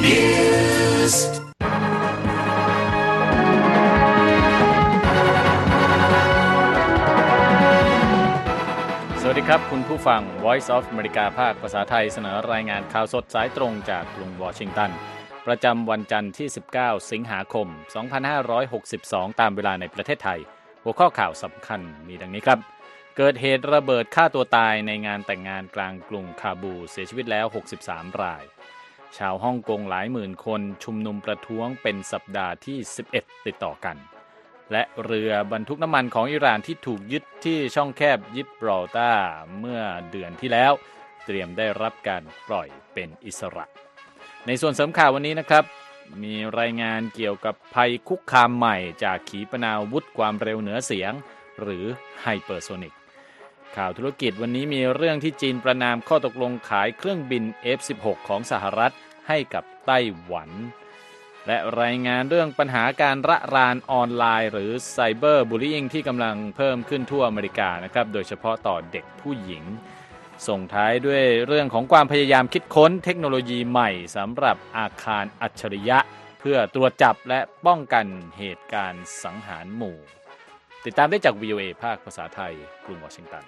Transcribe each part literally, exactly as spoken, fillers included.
Newsสวัสดีครับคุณผู้ฟัง Voice of America ภาคภาษาไทยเสนอรายงานข่าวสดสายตรงจากกรุงวอชิงตันประจำวันจันทร์ที่สิบเก้าสิงหาคมสองพันห้าร้อยหกสิบสองตามเวลาในประเทศไทยหัวข้อข่าวสำคัญมีดังนี้ครับเกิดเหตุระเบิดฆ่าตัวตายในงานแต่งงานกลางกรุงคาบูเสียชีวิตแล้วหกสิบสามรายชาวฮ่องกงหลายหมื่นคนชุมนุมประท้วงเป็นสัปดาห์ที่สิบเอ็ดติดต่อกันและเรือบรรทุกน้ำมันของอิหร่านที่ถูกยึดที่ช่องแคบยิบรอลตาร์เมื่อเดือนที่แล้วเตรียมได้รับการปล่อยเป็นอิสระในส่วนเสริมข่าววันนี้นะครับมีรายงานเกี่ยวกับภัยคุกคามใหม่จากขีปนาวุธความเร็วเหนือเสียงหรือไฮเปอร์โซนิกข่าวธุรกิจวันนี้มีเรื่องที่จีนประนามข้อตกลงขายเครื่องบิน เอฟ สิบหก ของสหรัฐให้กับไต้หวันและรายงานเรื่องปัญหาการระรานออนไลน์หรือไซเบอร์บูลลี่ที่กำลังเพิ่มขึ้นทั่วอเมริกานะครับโดยเฉพาะต่อเด็กผู้หญิงส่งท้ายด้วยเรื่องของความพยายามคิดค้นเทคโนโลยีใหม่สำหรับอาคารอัจฉริยะเพื่อตรวจจับและป้องกันเหตุการณ์สังหารหมู่ติดตามได้จาก วี โอ เอ ภาคภาษาไทยกรุงวอชิงตัน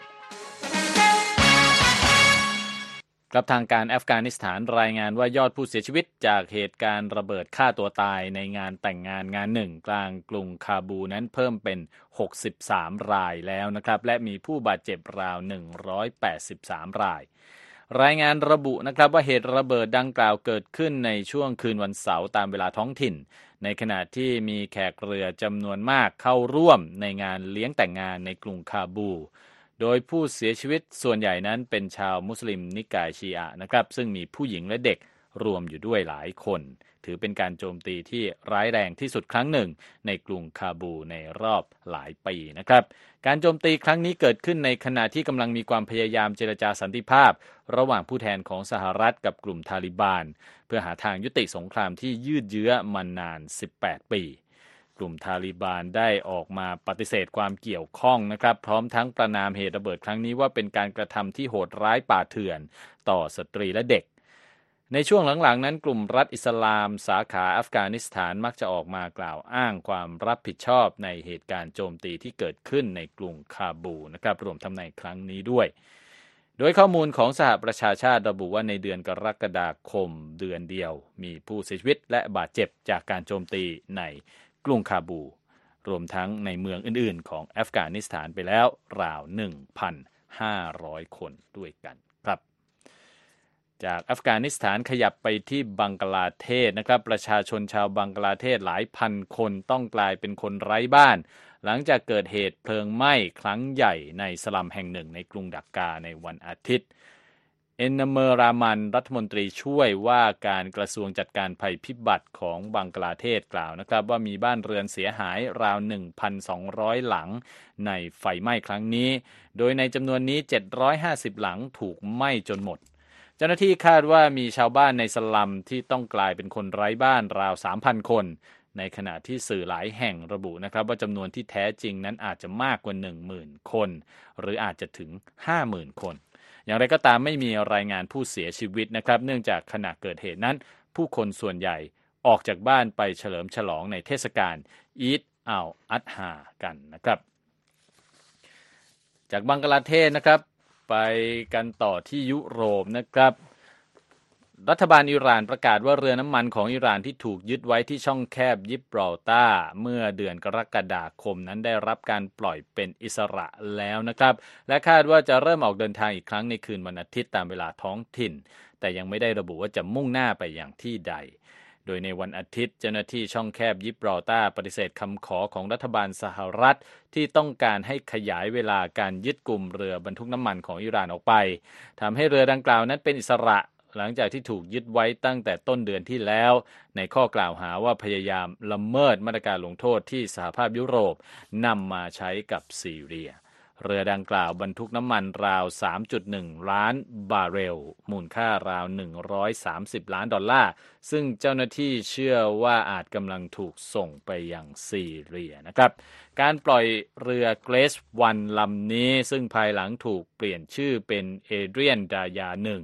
กับทางการอัฟกานิสถานรายงานว่ายอดผู้เสียชีวิตจากเหตุการณ์ระเบิดฆ่าตัวตายในงานแต่งงานงานหนึ่งกลางกรุงคาบูนั้นเพิ่มเป็นหกสิบสามรายแล้วนะครับและมีผู้บาดเจ็บราวหนึ่งร้อยแปดสิบสามรายรายงานระบุนะครับว่าเหตุระเบิดดังกล่าวเกิดขึ้นในช่วงคืนวันเสาร์ตามเวลาท้องถิ่นในขณะที่มีแขกเรือจำนวนมากเข้าร่วมในงานเลี้ยงแต่งงานในกรุงคาบูโดยผู้เสียชีวิตส่วนใหญ่นั้นเป็นชาวมุสลิมนิกายชีอะห์นะครับซึ่งมีผู้หญิงและเด็กรวมอยู่ด้วยหลายคนถือเป็นการโจมตีที่ร้ายแรงที่สุดครั้งหนึ่งในกรุงคาบูในรอบหลายปีนะครับการโจมตีครั้งนี้เกิดขึ้นในขณะที่กำลังมีความพยายามเจรจาสันติภาพระหว่างผู้แทนของสหรัฐกับกลุ่มทาลิบานเพื่อหาทางยุติสงครามที่ยืดเยื้อมานานสิบแปดปีกลุ่มทาลิบานได้ออกมาปฏิเสธความเกี่ยวข้องนะครับพร้อมทั้งประณามเหตุระเบิดครั้งนี้ว่าเป็นการกระทำที่โหดร้ายป่าเถื่อนต่อสตรีและเด็กในช่วงหลังๆนั้นกลุ่มรัฐอิสลามสาขาอัฟกานิสถานมักจะออกมากล่าวอ้างความรับผิดชอบในเหตุการณ์โจมตีที่เกิดขึ้นในกรุงคาบูนะครับรวมทั้งในครั้งนี้ด้วยโดยข้อมูลของสหประชาชาติระบุว่าในเดือนกรกฎาคมเดือนเดียวมีผู้เสียชีวิตและบาดเจ็บจากการโจมตีในกรุงคาบูรวมทั้งในเมืองอื่นๆของอัฟกานิสถานไปแล้วราว หนึ่งพันห้าร้อย คนด้วยกันครับจากอัฟกานิสถานขยับไปที่บังกลาเทศนะครับประชาชนชาวบังกลาเทศหลายพันคนต้องกลายเป็นคนไร้บ้านหลังจากเกิดเหตุเพลิงไหม้ครั้งใหญ่ในสลัมแห่งหนึ่งในกรุงดักกาในวันอาทิตย์เอนนาเมอรามันรัฐมนตรีช่วยว่าการกระทรวงจัดการภัยพิบัติของบังกลาเทศกล่าวนะครับว่ามีบ้านเรือนเสียหายราว หนึ่งพันสองร้อย หลังในไฟไหม้ครั้งนี้โดยในจำนวนนี้เจ็ดร้อยห้าสิบหลังถูกไหม้จนหมดเจ้าหน้าที่คาดว่ามีชาวบ้านในสลัมที่ต้องกลายเป็นคนไร้บ้านราว สามพัน คนในขณะที่สื่อหลายแห่งระบุนะครับว่าจำนวนที่แท้จริงนั้นอาจจะมากกว่า หนึ่งหมื่น คนหรืออาจจะถึง ห้าหมื่น คนอย่างไรก็ตามไม่มีรายงานผู้เสียชีวิตนะครับเนื่องจากขณะเกิดเหตุนั้นผู้คนส่วนใหญ่ออกจากบ้านไปเฉลิมฉลองในเทศกาลอีดอัลอัฎฮากันนะครับจากบังกลาเทศนะครับไปกันต่อที่ยุโรปนะครับรัฐบาลอิหร่านประกาศว่าเรือน้ำมันของอิหร่านที่ถูกยึดไว้ที่ช่องแคบยิบรอลตาร์เมื่อเดือนกรกฎาคมนั้นได้รับการปล่อยเป็นอิสระแล้วนะครับและคาดว่าจะเริ่มออกเดินทางอีกครั้งในคืนวันอาทิตย์ตามเวลาท้องถิ่นแต่ยังไม่ได้ระบุว่าจะมุ่งหน้าไปอย่างที่ใดโดยในวันอาทิตย์เจ้าหน้าที่ช่องแคบยิบรอลตาร์ปฏิเสธคำขอของรัฐบาลสหรัฐที่ต้องการให้ขยายเวลาการยึดกลุ่มเรือบรรทุกน้ำมันของอิหร่านออกไปทำให้เรือดังกล่าวนั้นเป็นอิสระหลังจากที่ถูกยึดไว้ตั้งแต่ต้นเดือนที่แล้วในข้อกล่าวหาว่าพยายามละเมิดมาตรการลงโทษที่สหภาพยุโรปนำมาใช้กับซีเรียเรือดังกล่าวบรรทุกน้ำมันราว สามจุดหนึ่ง ล้านบาร์เรลมูลค่าราวหนึ่งร้อยสามสิบล้านดอลลาร์ซึ่งเจ้าหน้าที่เชื่อว่าอาจกำลังถูกส่งไปยังซีเรียนะครับการปล่อยเรือเกรซวันลำนี้ซึ่งภายหลังถูกเปลี่ยนชื่อเป็นเอเดรียนดายาหนึ่ง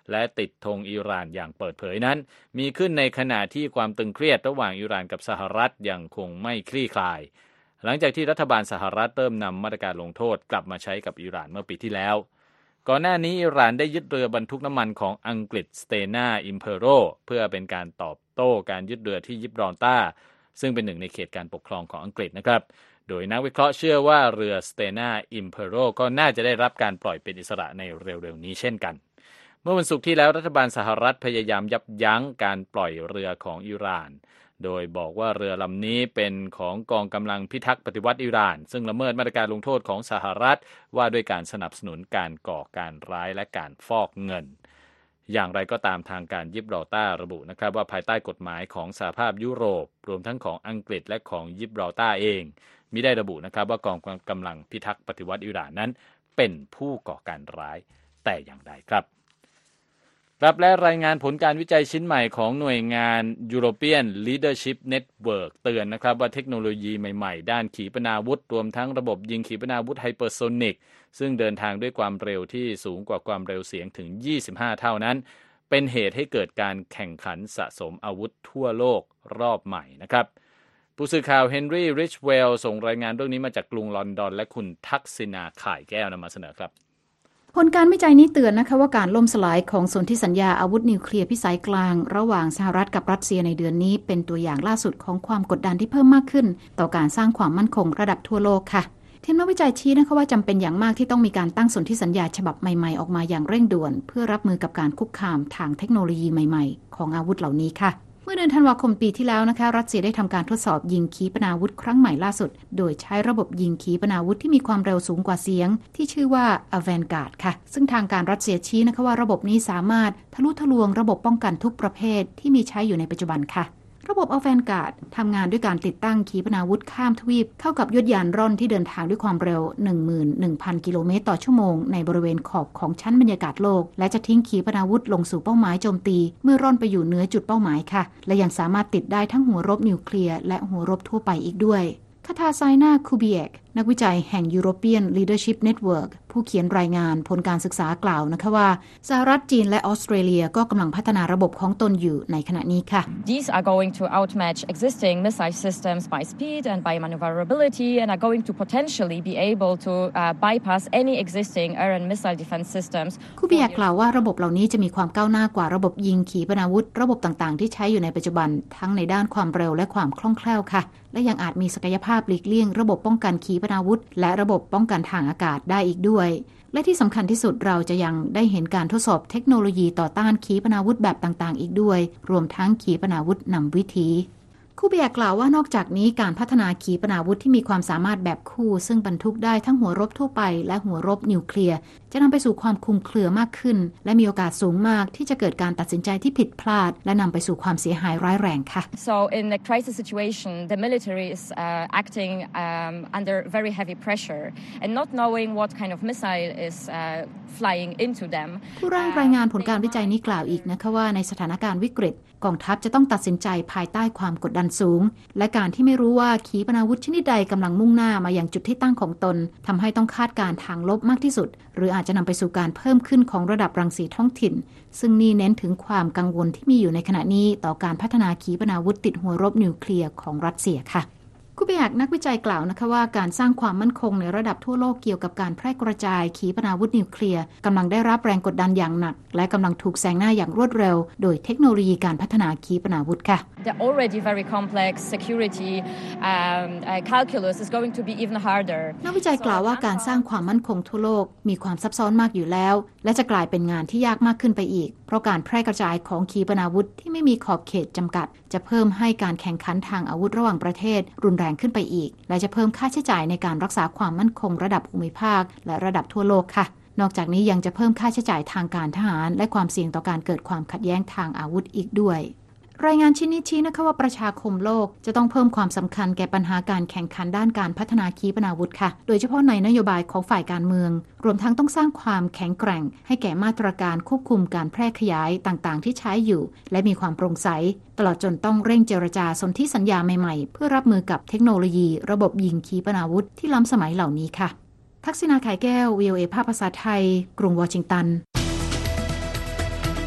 และติดธงอิหร่านอย่างเปิดเผยนั้นมีขึ้นในขณะที่ความตึงเครียดระหว่างอิหร่านกับสหรัฐยังคงไม่คลี่คลายหลังจากที่รัฐบาลสหรัฐเริ่มนำมาตรการลงโทษกลับมาใช้กับอิหร่านเมื่อปีที่แล้วก่อนหน้านี้อิหร่านได้ยึดเรือบรรทุกน้ำมันของอังกฤษ Stena Impero เพื่อเป็นการตอบโต้การยึดเรือที่ยิบรอลตาซึ่งเป็นหนึ่งในเขตการปกครองของอังกฤษนะครับโดยนักวิเคราะห์เชื่อว่าเรือ Stena Impero ก็น่าจะได้รับการปล่อยเป็นอิสระในเร็วๆนี้เช่นกันเมื่อวันศุกร์ที่แล้วรัฐบาลสหรัฐพยายามยับยั้งการปล่อยเรือของอิหร่านโดยบอกว่าเรือลำนี้เป็นของกองกำลังพิทักษ์ปฏิวัติอิหร่านซึ่งละเมิดมาตรการลงโทษของสหรัฐว่าด้วยการสนับสนุนการก่อการร้ายและการฟอกเงินอย่างไรก็ตามทางการยิบรอลตาร์ระบุนะครับว่าภายใต้กฎหมายของสหภาพยุโรปรวมทั้งของอังกฤษและของยิบรอลตาร์เองมิได้ระบุนะครับว่ากองกำลังพิทักษ์ปฏิวัติอิหร่านนั้นเป็นผู้ก่อการร้ายแต่อย่างใดครับครับและรายงานผลการวิจัยชิ้นใหม่ของหน่วยงาน European Leadership Network เตือนนะครับว่าเทคโนโลยีใหม่ๆด้านขีปนาวุธรวมทั้งระบบยิงขีปนาวุธไฮเปอร์โซนิกซึ่งเดินทางด้วยความเร็วที่สูงกว่าความเร็วเสียงถึงยี่สิบห้าเท่านั้นเป็นเหตุให้เกิดการแข่งขันสะสมอาวุธทั่วโลกรอบใหม่นะครับผู้สื่อข่าวเฮนรี่ริชเวลล์ส่งรายงานเรื่องนี้มาจากกรุงลอนดอนและคุณทักษิณาข่ายแก้วนำมาเสนอครับผลการวิจัยนี้เตือนนะคะว่าการล่มสลายของสนธิสัญญาอาวุธนิวเคลียร์พิสัยกลางระหว่างสหรัฐกับรัสเซียในเดือนนี้เป็นตัวอย่างล่าสุดของความกดดันที่เพิ่มมากขึ้นต่อการสร้างความมั่นคงระดับทั่วโลกค่ะทีมนักวิจัยชี้นะคะว่าจำเป็นอย่างมากที่ต้องมีการตั้งสนธิสัญญาฉบับใหม่ๆออกมาอย่างเร่งด่วนเพื่อรับมือกับการคุกคามทางเทคโนโลยีใหม่ๆของอาวุธเหล่านี้ค่ะเมื่อเดือนธันวาคมปีที่แล้วนะคะรัสเซียได้ทำการทดสอบยิงขีปนาวุธครั้งใหม่ล่าสุดโดยใช้ระบบยิงขีปนาวุธที่มีความเร็วสูงกว่าเสียงที่ชื่อว่า Avangard ค่ะซึ่งทางการรัสเซียชี้นะคะว่าระบบนี้สามารถทะลุทะลวงระบบป้องกันทุกประเภทที่มีใช้อยู่ในปัจจุบันค่ะระบบ Avangard ทำงานด้วยการติดตั้งขีปนาวุธข้ามทวีปเข้ากับยศยานร่อนที่เดินทางด้วยความเร็ว หนึ่งหมื่นหนึ่งพัน กิโลเมตรต่อชั่วโมงในบริเวณขอบของชั้นบรรยากาศโลกและจะทิ้งขีปนาวุธลงสู่เป้าหมายโจมตีเมื่อร่อนไปอยู่เหนือจุดเป้าหมายค่ะและยังสามารถติดได้ทั้งหัวรบนิวเคลียร์และหัวรบทั่วไปอีกด้วยคาทาไซนาคูเบียกนักวิจัยแห่ง European Leadership Network ผู้เขียนรายงานผลการศึกษากล่าวนะคะว่าสหรัฐจีนและออสเตรเลียก็กำลังพัฒนาระบบของตนอยู่ในขณะนี้ค่ะ These are going to outmatch existing missile systems by speed and by maneuverability and are going to potentially be able to uh, bypass any existing air and missile defense systems คูเบียกกล่าวว่าระบบเหล่านี้จะมีความก้าวหน้ากว่าระบบยิงขีปนาวุธระบบต่างๆที่ใช้อยู่ในปัจจุบันทั้งในด้านความเร็วและความคล่องแคล่วค่ะและยังอาจมีศักยภาพหลีกเลี่ยงระบบป้องกันขีปนาวุธและระบบป้องกันทางอากาศได้อีกด้วยและที่สำคัญที่สุดเราจะยังได้เห็นการทดสอบเทคโนโลยีต่อต้านขีปนาวุธแบบต่างๆอีกด้วยรวมทั้งขีปนาวุธนำวิถีคูเบียกล่าวว่านอกจากนี้การพัฒนาขีปนาวุธที่มีความสามารถแบบคู่ซึ่งบรรทุกได้ทั้งหัวรบทั่วไปและหัวรบนิวเคลียร์จะนำไปสู่ความคลุมเครือมากขึ้นและมีโอกาสสูงมากที่จะเกิดการตัดสินใจที่ผิดพลาดและนำไปสู่ความเสียหายร้ายแรงค่ะ So in a crisis situation the military is uh, acting um, under very heavy pressure and not knowing what kind of missile is uh, flying into them ผู้ร่างรายงานผลการวิจัยนี้กล่าวอีกนะคะว่าในสถานการณ์วิกฤตกองทัพจะต้องตัดสินใจภายใต้ความกดดันสูงและการที่ไม่รู้ว่าขีปนาวุธชนิดใดกำลังมุ่งหน้ามายังจุดที่ตั้งของตนทำให้ต้องคาดการณ์ทางลบมากที่สุดหรืออาจจะนำไปสู่การเพิ่มขึ้นของระดับรังสีท้องถิ่นซึ่งนี่เน้นถึงความกังวลที่มีอยู่ในขณะนี้ต่อการพัฒนาขีปนาวุธติดหัวรบนิวเคลียร์ของรัสเซียค่ะคูเบียกนักวิจัยกล่าวนะคะว่าการสร้างความมั่นคงในระดับทั่วโลกเกี่ยวกับการแพร่กระจายขีปนาวุธนิวเคลียร์กำลังได้รับแรงกดดันอย่างหนักและกำลังถูกแซงหน้าอย่างรวดเร็วโดยเทคโนโลยีการพัฒนาขีปนาวุธค่ะ The already very complex security um, uh, calculus is going to be even harder นักวิจัยกล่าวว่าการสร้างความมั่นคงทั่วโลกมีความซับซ้อนมากอยู่แล้วและจะกลายเป็นงานที่ยากมากขึ้นไปอีกเพราะการแพร่กระจายของขีปนาวุธที่ไม่มีขอบเขตจำกัดจะเพิ่มให้การแข่งขันทางอาวุธระหว่างประเทศรุนแรงขึ้นไปอีกและจะเพิ่มค่าใช้จ่ายในการรักษาความมั่นคงระดับภูมิภาคและระดับทั่วโลกค่ะนอกจากนี้ยังจะเพิ่มค่าใช้จ่ายทางการทหารและความเสี่ยงต่อการเกิดความขัดแย้งทางอาวุธอีกด้วยรายงานชิ้นนี้ชี้นะคะว่าประชาคมโลกจะต้องเพิ่มความสำคัญแก่ปัญหาการแข่งขันด้านการพัฒนาขีปนาวุธค่ะโดยเฉพาะในนโยบายของฝ่ายการเมืองรวมทั้งต้องสร้างความแข็งแกร่งให้แก่มาตรการควบคุมการแพร่ขยายต่างๆที่ใช้อยู่และมีความโปร่งใสตลอดจนต้องเร่งเจรจาสนธิสัญญาใหม่ๆเพื่อรับมือกับเทคโนโลยีระบบยิงขีปนาวุธที่ล้ำสมัยเหล่านี้ค่ะทักษิณา ไข่แก้ว วี โอ เอ ภาคภาษาไทยกรุงวอชิงตัน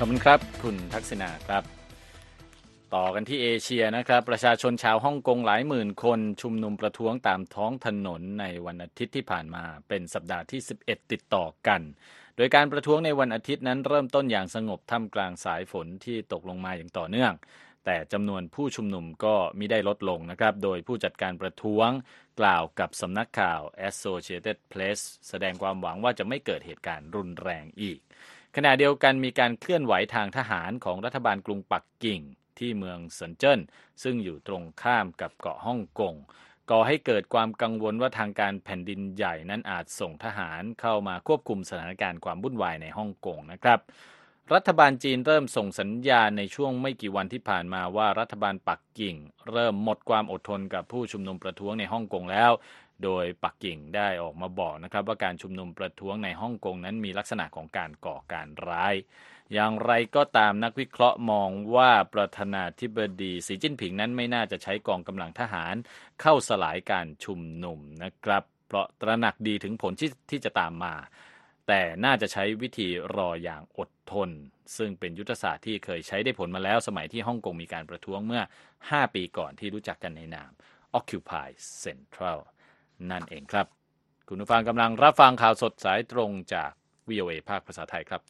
อบคุณครับคุณทักษิณาครับต่อกันที่เอเชียนะครับประชาชนชาวฮ่องกงหลายหมื่นคนชุมนุมประท้วงตามท้องถนนในวันอาทิตย์ที่ผ่านมาเป็นสัปดาห์ที่สิบเอ็ดติดต่อกันโดยการประท้วงในวันอาทิตย์นั้นเริ่มต้นอย่างสงบท่ามกลางสายฝนที่ตกลงมาอย่างต่อเนื่องแต่จำนวนผู้ชุมนุมก็มิได้ลดลงนะครับโดยผู้จัดการประท้วงกล่าวกับสำนักข่าว Associated Press แสดงความหวังว่าจะไม่เกิดเหตุการณ์รุนแรงอีกขณะเดียวกันมีการเคลื่อนไหวทางทหารของรัฐบาลกรุงปักกิ่งที่เมืองเซินเจิ้นซึ่งอยู่ตรงข้ามกับเกาะฮ่องกงก่อให้เกิดความกังวลว่าทางการแผ่นดินใหญ่นั้นอาจส่งทหารเข้ามาควบคุมสถานการณ์ความวุ่นวายในฮ่องกงนะครับรัฐบาลจีนเริ่มส่งสัญญาณในช่วงไม่กี่วันที่ผ่านมาว่ารัฐบาลปักกิ่งเริ่มหมดความอดทนกับผู้ชุมนุมประท้วงในฮ่องกงแล้วโดยปักกิ่งได้ออกมาบอกนะครับว่าการชุมนุมประท้วงในฮ่องกงนั้นมีลักษณะของการก่อการร้ายอย่างไรก็ตามนักวิเคราะห์มองว่าประธานาธิบดีสีจิ้นผิงนั้นไม่น่าจะใช้กองกำลังทหารเข้าสลายการชุมนุมนะครับเพราะตระหนักดีถึงผลที่ที่จะตามมาแต่น่าจะใช้วิธีรออย่างอดทนซึ่งเป็นยุทธศาสตร์ที่เคยใช้ได้ผลมาแล้วสมัยที่ฮ่องกงมีการประท้วงเมื่อห้าปีก่อนที่รู้จักกันในนาม Occupy Central นั่นเองครับคุณผู้ฟังกำลังรับฟังข่าวสดสายตรงจาก วี โอ เอ ภาคภาษาไทยครับ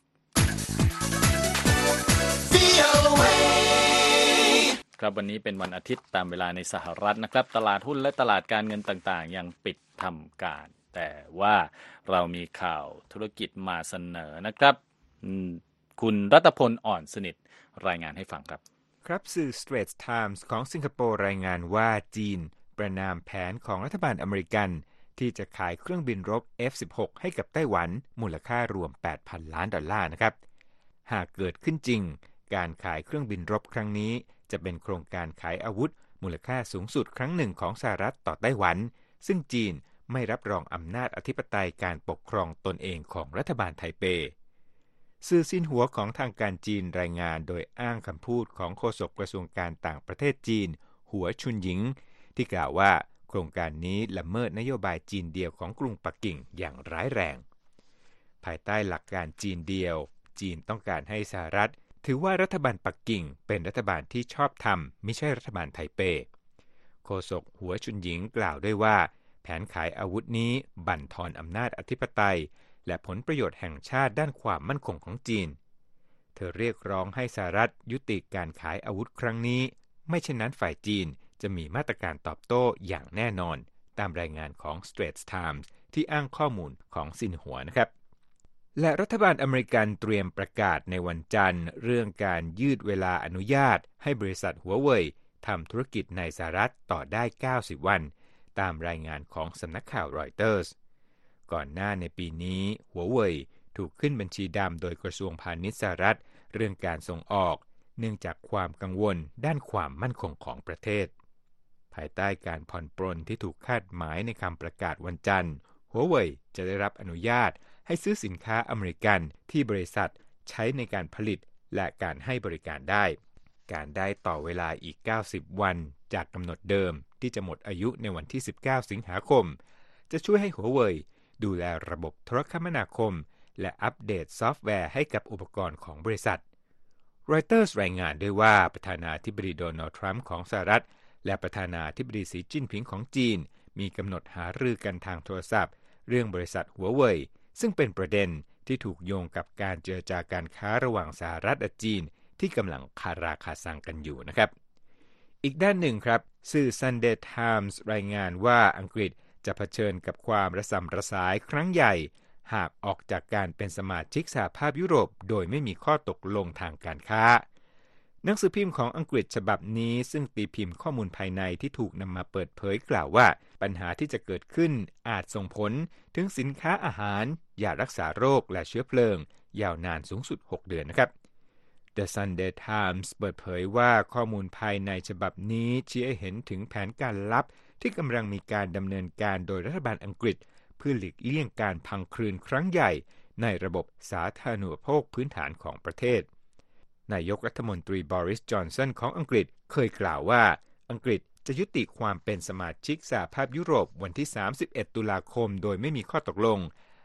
ครับวันนี้เป็นวันอาทิตย์ตามเวลาในสหรัฐนะครับตลาดหุ้นและตลาดการเงินต่างๆยังปิดทำการแต่ว่าเรามีข่าวธุรกิจมาเสนอนะครับคุณรัตพลอ่อนสนิทรายงานให้ฟังครับครับสื่อ Straits Times ของสิงคโปร์รายงานว่าจีนประณามแผนของรัฐบาลอเมริกันที่จะขายเครื่องบินรบ เอฟ สิบหก ให้กับไต้หวันมูลค่ารวม แปดพัน ล้านดอลลาร์นะครับหากเกิดขึ้นจริงการขายเครื่องบินรบครั้งนี้จะเป็นโครงการขายอาวุธมูลค่าสูงสุดครั้งหนึ่งของสหรัฐต่อไต้หวันซึ่งจีนไม่รับรองอำนาจอธิปไตยการปกครองตนเองของรัฐบาลไทเปสื่อซินหัวของทางการจีนรายงานโดยอ้างคำพูดของโฆษกกระทรวงการต่างประเทศจีนหัวชุนหยิงที่กล่าวว่าโครงการนี้ละเมิดนโยบายจีนเดียวของกรุงปักกิ่งอย่างร้ายแรงภายใต้หลักการจีนเดียวจีนต้องการให้สหรัฐถือว่ารัฐบาลปักกิ่งเป็นรัฐบาลที่ชอบธรรมไม่ใช่รัฐบาลไทเปโฆษกหัวชุนหยิงกล่าวด้วยว่าแผนขายอาวุธนี้บั่นทอนอำนาจอธิปไตยและผลประโยชน์แห่งชาติด้านความมั่นคงของจีนเธอเรียกร้องให้สหรัฐยุติการขายอาวุธครั้งนี้ไม่เช่นนั้นฝ่ายจีนจะมีมาตรการตอบโต้อย่างแน่นอนตามรายงานของ Straits Times ที่อ้างข้อมูลของซินหัวนะครับและรัฐบาลอเมริกันเตรียมประกาศในวันจันทร์เรื่องการยืดเวลาอนุญาตให้บริษัทหัวเว่ยทำธุรกิจในสหรัฐต่อได้เก้าสิบวันตามรายงานของสำนักข่าวรอยเตอร์สก่อนหน้าในปีนี้หัวเว่ยถูกขึ้นบัญชีดำโดยกระทรวงพาณิชย์สหรัฐเรื่องการส่งออกเนื่องจากความกังวลด้านความมั่นคงของประเทศภายใต้การผ่อนปรนที่ถูกคาดหมายในคำประกาศวันจันทร์หัวเว่ยจะได้รับอนุญาตให้ซื้อสินค้าอเมริกันที่บริษัทใช้ในการผลิตและการให้บริการได้การได้ต่อเวลาอีกเก้าสิบวันจากกำหนดเดิมที่จะหมดอายุในวันที่สิบเก้าสิงหาคมจะช่วยให้หัวเว่ยดูแลระบบโทรคมนาคมและอัปเดตซอฟต์แวร์ให้กับอุปกรณ์ของบริษัทรอยเตอร์สรายงานด้วยว่าประธานาธิบดีโดนัลด์ทรัมป์ของสหรัฐและประธานาธิบดีสีจิ้นผิงของจีนมีกำหนดหารือกันทางโทรศัพท์เรื่องบริษัทหัวเว่ยซึ่งเป็นประเด็นที่ถูกโยงกับการเจรจาการค้าระหว่างสหรัฐและจีนที่กำลังคาราคาซังกันอยู่นะครับอีกด้านหนึ่งครับสื่อ Sunday Times รายงานว่าอังกฤษจะเผชิญกับความระสำระสายครั้งใหญ่หากออกจากการเป็นสมาชิกสหภาพยุโรปโดยไม่มีข้อตกลงทางการค้าหนังสือพิมพ์ของอังกฤษฉบับนี้ซึ่งตีพิมพ์ข้อมูลภายในที่ถูกนำมาเปิดเผยกล่าวว่าปัญหาที่จะเกิดขึ้นอาจส่งผลถึงสินค้าอาหารยารักษาโรคและเชื้อเพลิงยาวนานสูงสุดหกเดือนนะครับ The Sunday Times เปิดเผยว่าข้อมูลภายในฉบับนี้ชี้ให้เห็นถึงแผนการลับที่กำลังมีการดำเนินการโดยรัฐบาลอังกฤษเพื่อหลีกเลี่ยงการพังคลืนครั้งใหญ่ในระบบสาธารณูปโภคพื้นฐานของประเทศนายกรัฐมนตรีบอริส จอนสันของอังกฤษเคยกล่าวว่าอังกฤษจะยุติความเป็นสมาชิกสหภาพยุโรปวันที่สามสิบเอ็ดตุลาคมโดยไม่มีข้อตกลง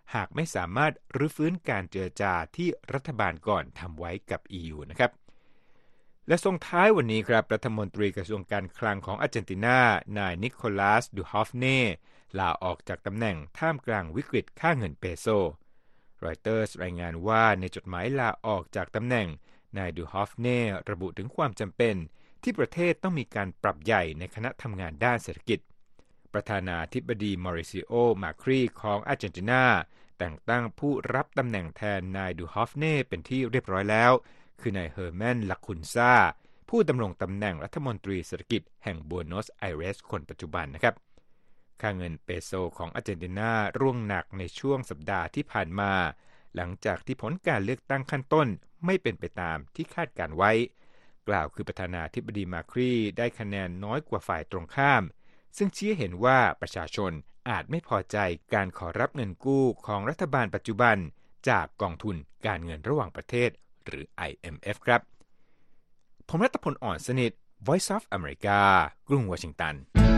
หากไม่สามารถรื้อฟื้นการเจรจาที่รัฐบาลก่อนทำไว้กับ อี ยู นะครับและส่งท้ายวันนี้ครับรัฐมนตรีกระทรวงการคลังของอาร์เจนตินานายนิโคลัสดูฮอฟเน่ลาออกจากตำแหน่งท่ามกลางวิกฤตค่าเงินเปโซรอยเตอร์สรายงานว่าในจดหมายลาออกจากตำแหน่งนายดูฮอฟเน่ระบุถึงความจำเป็นที่ประเทศต้องมีการปรับใหญ่ในคณะทำงานด้านเศรษฐกิจประธานาธิบดีมอริซิโอ มาครีของอาร์เจนตินาแต่งตั้งผู้รับตำแหน่งแทนนายดูฮอฟเน่เป็นที่เรียบร้อยแล้วคือนายเฮอร์แมน ลาคุนซาผู้ดำรงตำแหน่งรัฐมนตรีเศรษฐกิจแห่งบัวโนสไอเรสคนปัจจุบันนะครับค่าเงินเปโซของอาร์เจนตินาร่วงหนักในช่วงสัปดาห์ที่ผ่านมาหลังจากที่ผลการเลือกตั้งขั้นต้นไม่เป็นไปตามที่คาดการไว้กล่าวคือประธานาธิบดีมาครีได้คะแนนน้อยกว่าฝ่ายตรงข้ามซึ่งชี้เห็นว่าประชาชนอาจไม่พอใจการขอรับเงินกู้ของรัฐบาลปัจจุบันจากกองทุนการเงินระหว่างประเทศหรือ ไอ เอ็ม เอฟ ครับผมรัตพล อ่อนสนิท Voice of America กรุงวอชิงตัน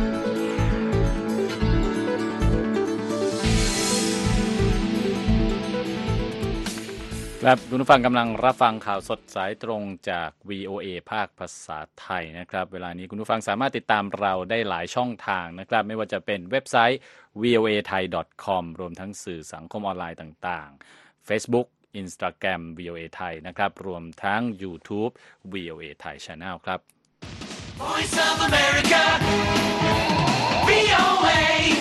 ครับคุณผู้ฟังกำลังรับฟังข่าวสดสายตรงจาก วี โอ เอ ภาคภาษาไทยนะครับเวลานี้คุณผู้ฟังสามารถติดตามเราได้หลายช่องทางนะครับไม่ว่าจะเป็นเว็บไซต์ วี โอ เอ ไทย ดอท คอม รวมทั้งสื่อสังคมออนไลน์ต่างๆ Facebook Instagram วี โอ เอ ไทยนะครับรวมทั้ง YouTube วี โอ เอ ไทย Channel ครับ Voice of America วี โอ เอ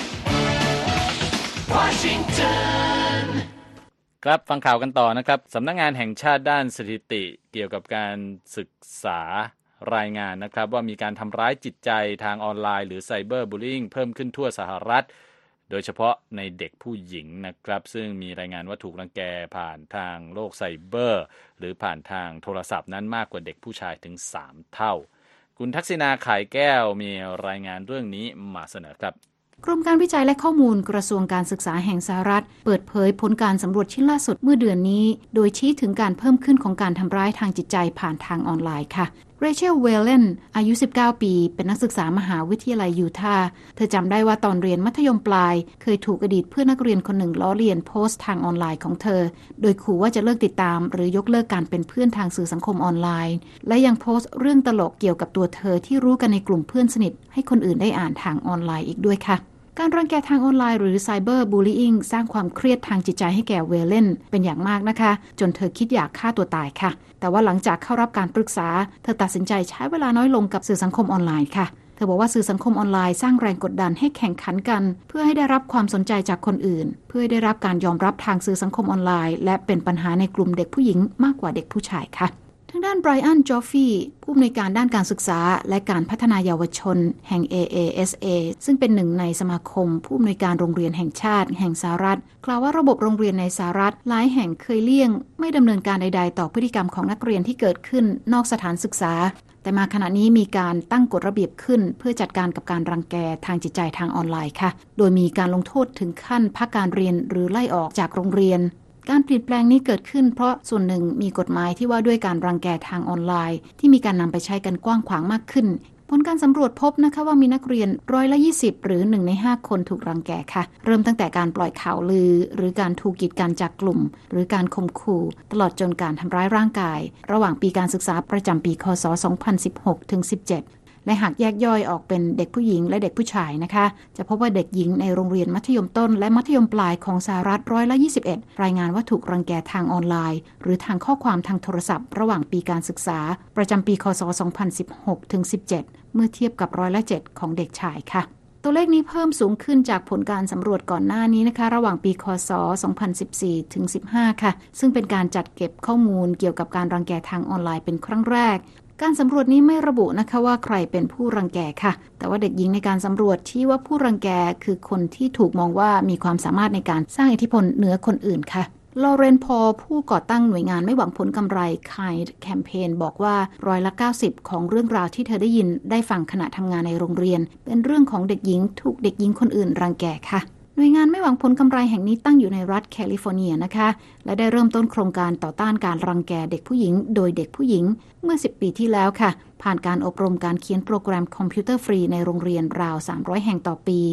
Washington ครับฟังข่าวกันต่อนะครับสำนักงานแห่งชาติด้านสถิติเกี่ยวกับการศึกษารายงานนะครับว่ามีการทำร้ายจิตใจทางออนไลน์หรือไซเบอร์บูลลิงเพิ่มขึ้นทั่วสหรัฐโดยเฉพาะในเด็กผู้หญิงนะครับซึ่งมีรายงานว่าถูกรังแกผ่านทางโลกไซเบอร์หรือผ่านทางโทรศัพท์นั้นมากกว่าเด็กผู้ชายถึงสามเท่าคุณทักษิณาข่ายแก้วมีรายงานเรื่องนี้มาเสนอครับกรมการวิจัยและข้อมูลกระทรวงการศึกษาแห่งสหรัฐเปิดเผยผลการสำรวจชิ้นล่าสุดเมื่อเดือนนี้โดยชี้ถึงการเพิ่มขึ้นของการทำร้ายทางจิตใจผ่านทางออนไลน์ค่ะเรเชล เวลเลนอายุสิบเก้าปีเป็นนักศึกษามหาวิทยาลัยยูทาห์เธอจำได้ว่าตอนเรียนมัธยมปลายเคยถูกอดีตเพื่อนนักเรียนคนหนึ่งล้อเลียนโพสต์ทางออนไลน์ของเธอโดยขู่ว่าจะเลิกติดตามหรือยกเลิกการเป็นเพื่อนทางสื่อสังคมออนไลน์และยังโพสต์เรื่องตลกเกี่ยวกับตัวเธอที่รู้กันในกลุ่มเพื่อนสนิทให้คนอื่นได้อ่านทางออนไลน์อีกด้วยค่ะการรังแกทางออนไลน์หรือไซเบอร์บูลลี่สร้างความเครียดทางจิตใจให้แก่เวลเลนเป็นอย่างมากนะคะจนเธอคิดอยากฆ่าตัวตายค่ะแต่ว่าหลังจากเข้ารับการปรึกษาเธอตัดสินใจใช้เวลาน้อยลงกับสื่อสังคมออนไลน์ค่ะเธอบอกว่าสื่อสังคมออนไลน์สร้างแรงกดดันให้แข่งขันกันเพื่อให้ได้รับความสนใจจากคนอื่นเพื่อให้ได้รับการยอมรับทางสื่อสังคมออนไลน์และเป็นปัญหาในกลุ่มเด็กผู้หญิงมากกว่าเด็กผู้ชายค่ะทางด้านไบรอัน จอฟฟี่ผู้อำนวยการด้านการศึกษาและการพัฒนายเยาวชนแห่ง เอ เอ เอส เอ ซึ่งเป็นหนึ่งในสมาคมผู้อำนวยการโรงเรียนแห่งชาติแห่งสหรัฐกล่าวว่าระบบโรงเรียนในสหรัฐหลายแห่งเคยเลี่ยงไม่ดำเนินการใดๆต่อพฤติกรรมของนักเรียนที่เกิดขึ้นนอกสถานศึกษาแต่มาขณะนี้มีการตั้งกฎระเบียบขึ้นเพื่อจัดการกับการรังแกทางจิตใจทางออนไลน์ค่ะโดยมีการลงโทษถึงขั้นพักการเรียนหรือไล่ออกจากโรงเรียนการเปลี่ยนแปลงนี้เกิดขึ้นเพราะส่วนหนึ่งมีกฎหมายที่ว่าด้วยการรังแกทางออนไลน์ที่มีการนำไปใช้กันกว้างขวางมากขึ้นผลการสำรวจพบนะคะว่ามีนักเรียนร้อยละยี่สิบหรือหนึ่งในห้าคนถูกรังแกค่ะเริ่มตั้งแต่การปล่อยข่าวลือหรือการถูกกีดกันจากกลุ่มหรือการข่มขู่ตลอดจนการทำร้ายร่างกายระหว่างปีการศึกษาประจำปีคศสองพันสิบหกถึงสิบเจ็ดและหากแยกย่อยออกเป็นเด็กผู้หญิงและเด็กผู้ชายนะคะจะพบว่าเด็กหญิงในโรงเรียนมัธยมต้นและมัธยมปลายของสหรัฐร้อยละยี่สิบเอ็ดรายงานว่าถูกรังแกทางออนไลน์หรือทางข้อความทางโทรศัพท์ระหว่างปีการศึกษาประจำปีคศสองพันสิบหกถึงสิบเจ็ดเมื่อเทียบกับร้อยละเจ็ดของเด็กชายค่ะตัวเลขนี้เพิ่มสูงขึ้นจากผลการสำรวจก่อนหน้านี้นะคะระหว่างปีคศสองพันสิบสี่ถึงสิบห้าค่ะซึ่งเป็นการจัดเก็บข้อมูลเกี่ยวกับการรังแกทางออนไลน์เป็นครั้งแรกการสำรวจนี้ไม่ระบุนะคะว่าใครเป็นผู้รังแกค่ะแต่ว่าเด็กหญิงในการสำรวจที่ว่าผู้รังแกคือคนที่ถูกมองว่ามีความสามารถในการสร้างอิทธิพลเหนือคนอื่นค่ะลอเรน พอลผู้ก่อตั้งหน่วยงานไม่หวังผลกำไร Kind Campaign บอกว่าร้อยละเก้าสิบของเรื่องราวที่เธอได้ยินได้ฟังขณะทำงานในโรงเรียนเป็นเรื่องของเด็กหญิงถูกเด็กหญิงคนอื่นรังแกค่ะหน่วยงานไม่หวังผลกำไรแห่งนี้ตั้งอยู่ในรัฐแคลิฟอร์เนียนะคะและได้เริ่มต้นโครงการต่อต้านการรังแกเด็กผู้หญิงโดยเด็กผู้หญิงเมื่อสิบปีที่แล้วค่ะผ่านการอบรมการเขียนโปรแกรมคอมพิวเตอร์ฟรีในโรงเรียนราวสามร้อยแห่งต่อปี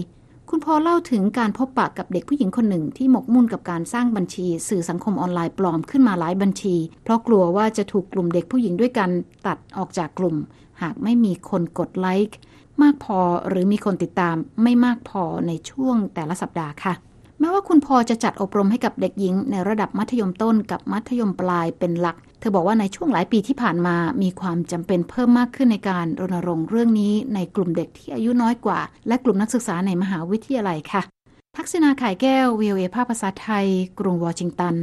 คุณพอเล่าถึงการพบปะกับเด็กผู้หญิงคนหนึ่งที่หมกมุ่นกับการสร้างบัญชีสื่อสังคมออนไลน์ปลอมขึ้นมาหลายบัญชีเพราะกลัวว่าจะถูกกลุ่มเด็กผู้หญิงด้วยกันตัดออกจากกลุ่มหากไม่มีคนกดไลค์มากพอหรือมีคนติดตามไม่มากพอในช่วงแต่ละสัปดาห์ค่ะแม้ว่าคุณพอจะจัดอบรมให้กับเด็กหญิงในระดับมัธยมต้นกับมัธยมปลายเป็นหลักเธอบอกว่าในช่วงหลายปีที่ผ่านมามีความจำเป็นเพิ่มมากขึ้นในการรณรงค์เรื่องนี้ในกลุ่มเด็กที่อายุน้อยกว่าและกลุ่มนักศึกษาในมหาวิทยาลัยค่ะทักษิณา ข่ายแก้ว วี โอ เอ ภาคภาษาไทยกรุงวอชิงตัน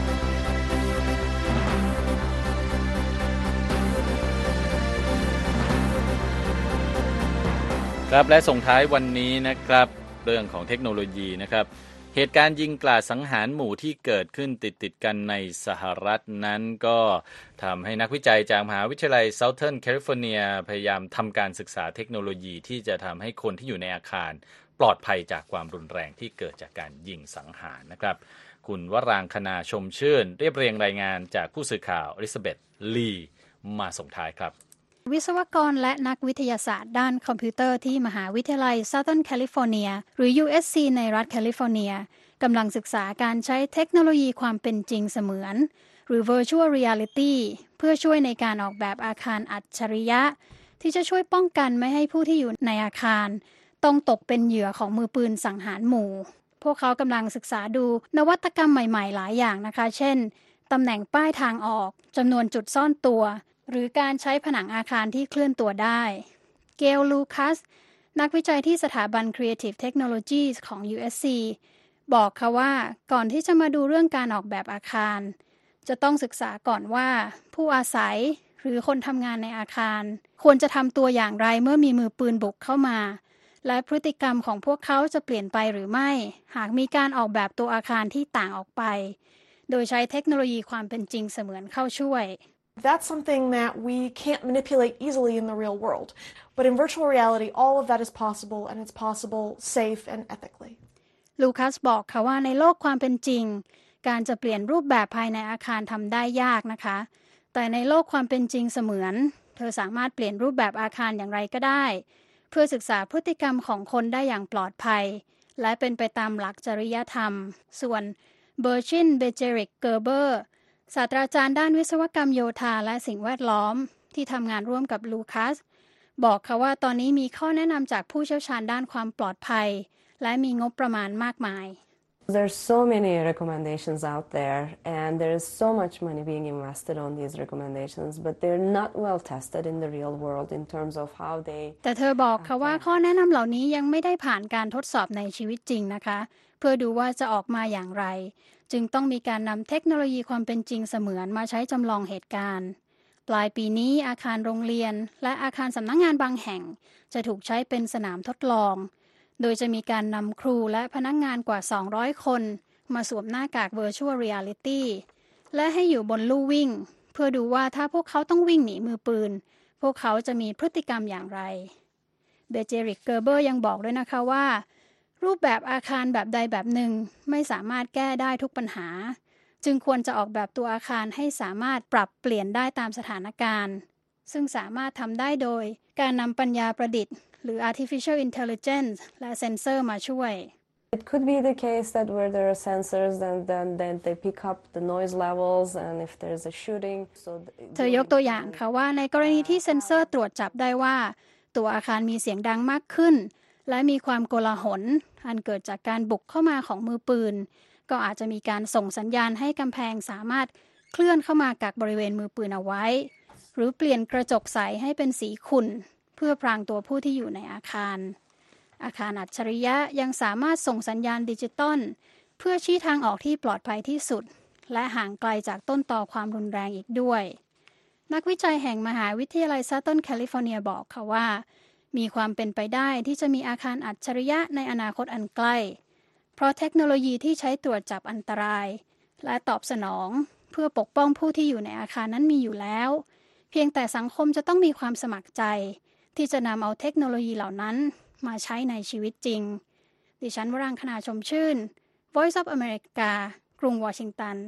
ครับและส่งท้ายวันนี้นะครับเรื่องของเทคโนโลยีนะครับเหตุการณ์ยิงกราดสังหารหมู่ที่เกิดขึ้นติดๆกันในสหรัฐนั้นก็ทำให้นักวิจัยจากมหาวิทยาลัย Southern California พยายามทำการศึกษาเทคโนโลยีที่จะทำให้คนที่อยู่ในอาคารปลอดภัยจากความรุนแรงที่เกิดจากการยิงสังหารนะครับคุณวรางคณาชมชื่นเรียบเรียงรายงานจากผู้สื่อข่าวอลิซาเบธลีมาส่งท้ายครับวิศวกรและนักวิทยาศาสตร์ด้านคอมพิวเตอร์ที่มหาวิทยาลัย Southern California หรือ ยู เอส ซี ในรัฐแคลิฟอร์เนียกำลังศึกษาการใช้เทคโนโลยีความเป็นจริงเสมือนหรือ Virtual Reality เพื่อช่วยในการออกแบบอาคารอัจฉริยะที่จะช่วยป้องกันไม่ให้ผู้ที่อยู่ในอาคารต้องตกเป็นเหยื่อของมือปืนสังหารหมู่พวกเขากำลังศึกษาดูนวัตกรรมใหม่ๆหลายอย่างนะคะเช่นตำแหน่งป้ายทางออกจำนวนจุดซ่อนตัวหรือการใช้ผนังอาคารที่เคลื่อนตัวได้เกล ลูคัสนักวิจัยที่สถาบัน Creative Technologies ของ ยู เอส ซี บอกค่ะว่าก่อนที่จะมาดูเรื่องการออกแบบอาคารจะต้องศึกษาก่อนว่าผู้อาศัยหรือคนทำงานในอาคารควรจะทำตัวอย่างไรเมื่อมีมือปืนบุกเข้ามาและพฤติกรรมของพวกเขาจะเปลี่ยนไปหรือไม่หากมีการออกแบบตัวอาคารที่ต่างออกไปโดยใช้เทคโนโลยีความเป็นจริงเสมือนเข้าช่วย That's something that we can't manipulate easily in the real world. But in virtual reality, all of that is possible, and it's possible safe and ethically. ลูคัสบอกค่ะว่าในโลกความเป็นจริงการจะเปลี่ยนรูปแบบภายในอาคารทำได้ยากนะคะแต่ในโลกความเป็นจริงเสมือนเธอสามารถเปลี่ยนรูปแบบอาคารอย่างไรก็ได้เพื่อศึกษาพฤติกรรมของคนได้อย่างปลอดภัยและเป็นไปตามหลักจริยธรรมส่วนเบอร์ชิน เบเจริก เกอร์เบอร์ศาสตราจารย์ด้านวิศวกรรมโยธาและสิ่งแวดล้อมที่ทำงานร่วมกับลูคัสบอกค่ะว่าตอนนี้มีข้อแนะนำจากผู้เชี่ยวชาญด้านความปลอดภัยและมีงบประมาณมากมาย There's so many recommendations out there and there's so much money being invested on these recommendations but they're not well tested in the real world in terms of how they แต่เธอบอกค่ะว่าข้อแนะนำเหล่านี้ยังไม่ได้ผ่านการทดสอบในชีวิตจริงนะคะเพื่อดูว่าจะออกมาอย่างไรจึงต้องมีการนำเทคโนโลยีความเป็นจริงเสมือนมาใช้จำลองเหตุการณ์ปลายปีนี้อาคารโรงเรียนและอาคารสำนักงานบางแห่งจะถูกใช้เป็นสนามทดลองโดยจะมีการนำครูและพนักงานกว่าสองร้อยคนมาสวมหน้ากาก Virtual Reality และให้อยู่บนลู่วิ่งเพื่อดูว่าถ้าพวกเขาต้องวิ่งหนีมือปืนพวกเขาจะมีพฤติกรรมอย่างไรเบเจริก เกอร์เบอร์ยังบอกด้วยนะคะว่ารูปแบบอาคารแบบใดแบบหนึ่งไม่สามารถแก้ได้ทุกปัญหาจึงควรจะออกแบบตัวอาคารให้สามารถปรับเปลี่ยนได้ตามสถานการณ์ซึ่งสามารถทำได้โดยการนำปัญญาประดิษฐ์หรือ artificial intelligence และเซ็นเซอร์มาช่วย It could be the case that where there are sensors and then then they pick up the noise levels and if there's a shooting so เธอยกตัวอย่างค่ะว่าในกรณีที่เซ็นเซอร์ตรวจจับได้ว่าตัวอาคารมีเสียงดังมากขึ้นและมีความโกลาหลอันเกิดจากการบุกเข้ามาของมือปืนก็อาจจะมีการส่งสัญญาณให้กำแพงสามารถเคลื่อนเข้ามากักบริเวณมือปืนเอาไว้หรือเปลี่ยนกระจกใสให้เป็นสีขุ่นเพื่อพรางตัวผู้ที่อยู่ในอาคารอาคารอัจฉริยะยังสามารถส่งสัญญาณดิจิตอลเพื่อชี้ทางออกที่ปลอดภัยที่สุดและห่างไกลจากต้นตอความรุนแรงอีกด้วยนักวิจัยแห่งมหาวิทยาลัย Southern California บอกค่ะว่ามีความเป็นไปได้ที่จะมีอาคารอัจฉริยะในอนาคตอันใกล้เพราะเทคโนโลยีที่ใช้ตรวจจับอันตรายและตอบสนองเพื่อปกป้องผู้ที่อยู่ในอาคารนั้นมีอยู่แล้วเพียงแต่สังคมจะต้องมีความสมัครใจที่จะนำเอาเทคโนโลยีเหล่านั้นมาใช้ในชีวิตจริงดิฉันวรังคณาชมชื่น Voice of America กรุงวอชิงตัน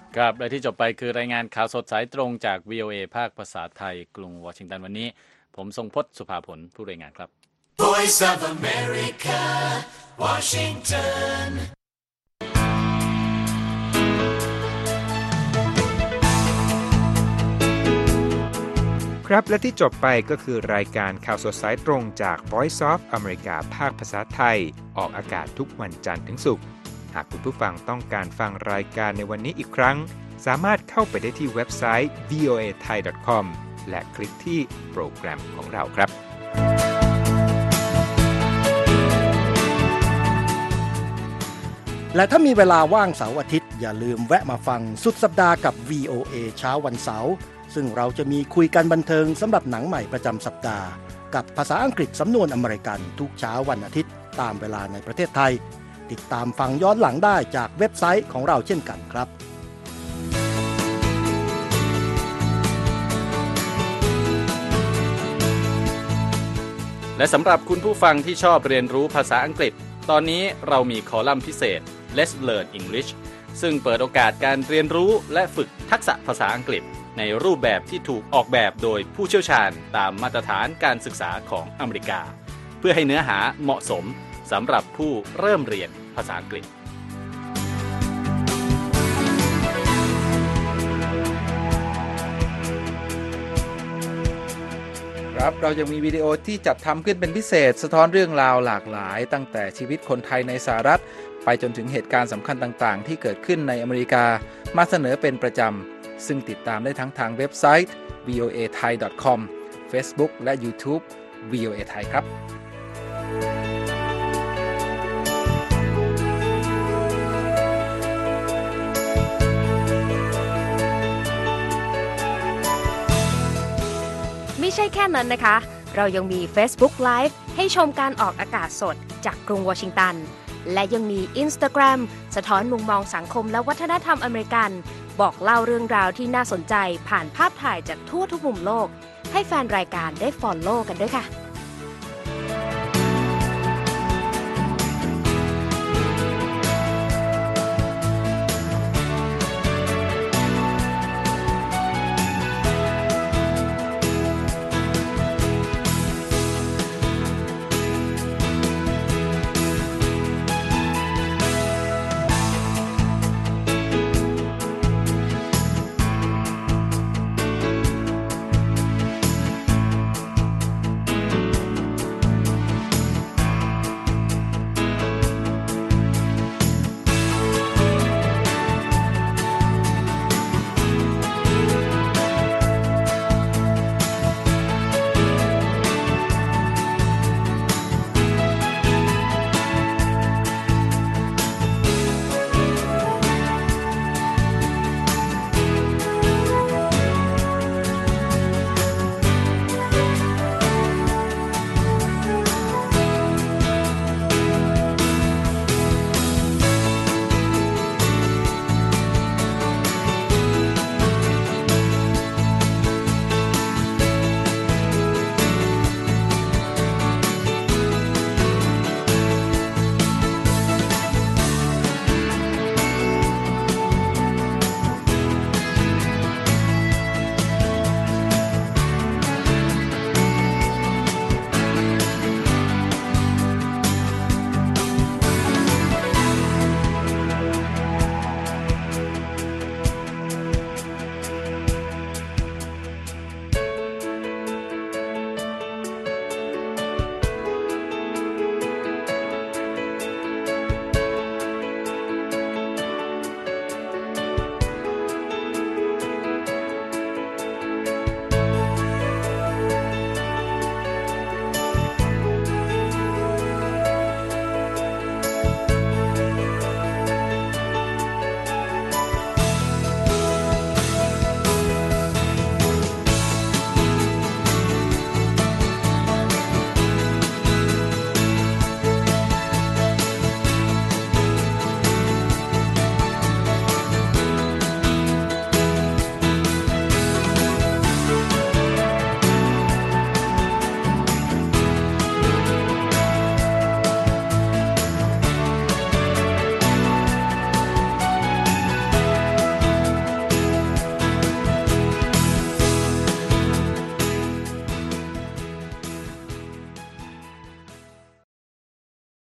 ครับและที่จบไปคือรายงานข่าวสดสายตรงจาก วี โอ เอ ภาคภาษาไทยกรุงวอชิงตันวันนี้ผมทรงพจน์สุภาผลผู้รายงานครับ Voice of America Washington ครับและที่จบไปก็คือรายการข่าวสดสายตรงจาก Voice of America ภาคภาษาไทยออกอากาศทุกวันจันทร์ถึงศุกร์หากคุณผู้ฟังต้องการฟังรายการในวันนี้อีกครั้งสามารถเข้าไปได้ที่เว็บไซต์ วี โอ เอ ไทย ดอท คอม และคลิกที่โปรแกรมของเราครับและถ้ามีเวลาว่างเสาร์อาทิตย์อย่าลืมแวะมาฟังสุดสัปดาห์กับ วี โอ เอ เช้าวันเสาร์ซึ่งเราจะมีคุยกันบันเทิงสำหรับหนังใหม่ประจำสัปดาห์กับภาษาอังกฤษสำนวนอเมริกันทุกเช้าวันอาทิตย์ตามเวลาในประเทศไทยติดตามฟังย้อนหลังได้จากเว็บไซต์ของเราเช่นกันครับและสำหรับคุณผู้ฟังที่ชอบเรียนรู้ภาษาอังกฤษตอนนี้เรามีคอลัมน์พิเศษ Let's Learn English ซึ่งเปิดโอกาสการเรียนรู้และฝึกทักษะภาษาอังกฤษในรูปแบบที่ถูกออกแบบโดยผู้เชี่ยวชาญตามมาตรฐานการศึกษาของอเมริกาเพื่อให้เนื้อหาเหมาะสมสำหรับผู้เริ่มเรียนภาษาอังกฤษครับเรายังมีวิดีโอที่จัดทำขึ้นเป็นพิเศษสะท้อนเรื่องราวหลากหลายตั้งแต่ชีวิตคนไทยในสหรัฐไปจนถึงเหตุการณ์สำคัญต่างๆที่เกิดขึ้นในอเมริกามาเสนอเป็นประจำซึ่งติดตามได้ทั้งทางเว็บไซต์ วี โอ เอ ไทย ดอท คอม Facebook และ YouTube วี โอ เอ ไทยครับไม่ใช่แค่นั้นนะคะเรายังมี Facebook Live ให้ชมการออกอากาศสดจากกรุงวอชิงตันและยังมี Instagram สะท้อนมุมมองสังคมและวัฒนธรรมอเมริกันบอกเล่าเรื่องราวที่น่าสนใจผ่านภาพถ่ายจากทั่วทุกมุมโลกให้แฟนรายการได้ follow กันด้วยค่ะ